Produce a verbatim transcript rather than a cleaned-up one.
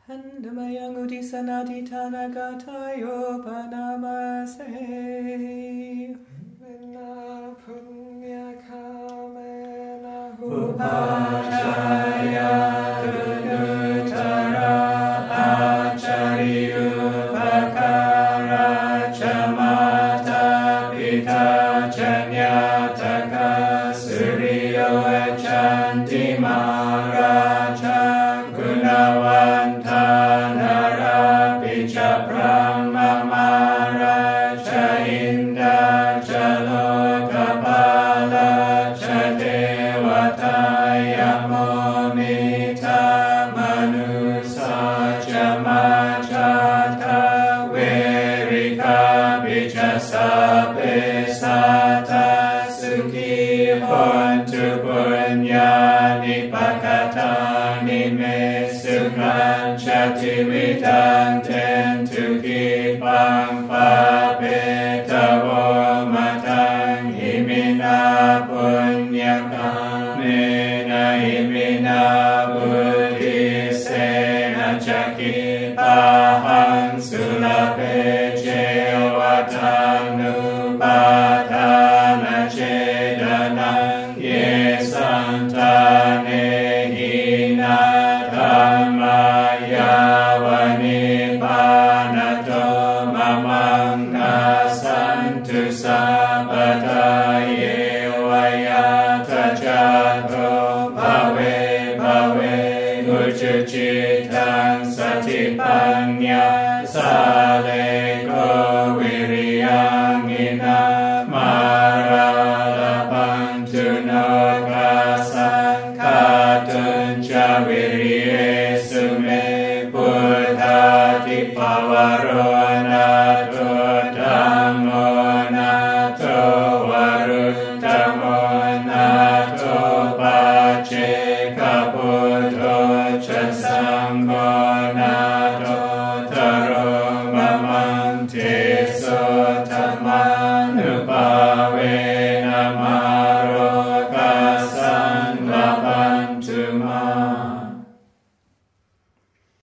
Handamayang udisanati tanagatayo panamase. Mena punya kamena Upajaya Gurutara Achari Upakara Chamata Pita Chanyataka Suryo Chanti Maharaja Gunawanta Narapicha Brahma Maharaja Inda Jalokapala Chadevataya Momita Manusa Chamachata Verika Pichasape Sata Sukhi Hontu Punyani Pakatani Me Sukhan Chati Vidang Tentu Kipang Pape Tavo Matang Himina Punyakam Mena Himina Buddhi Sena Chaki Pahang Sulape Jewatang Nupatana Chedanang Ye Santane Hina Dhammayavani Panato Mamanga Santu Sabataye Vayata Jatro Bhave Bhave Uchuchitang Satipanya Saleko Viryangina Maralapantu Nokasang Katunja Virye Sume Buddhati Pavaro Nato Dhammo Nato Varuttamo Nato Pace Kaputo Chasangho Nato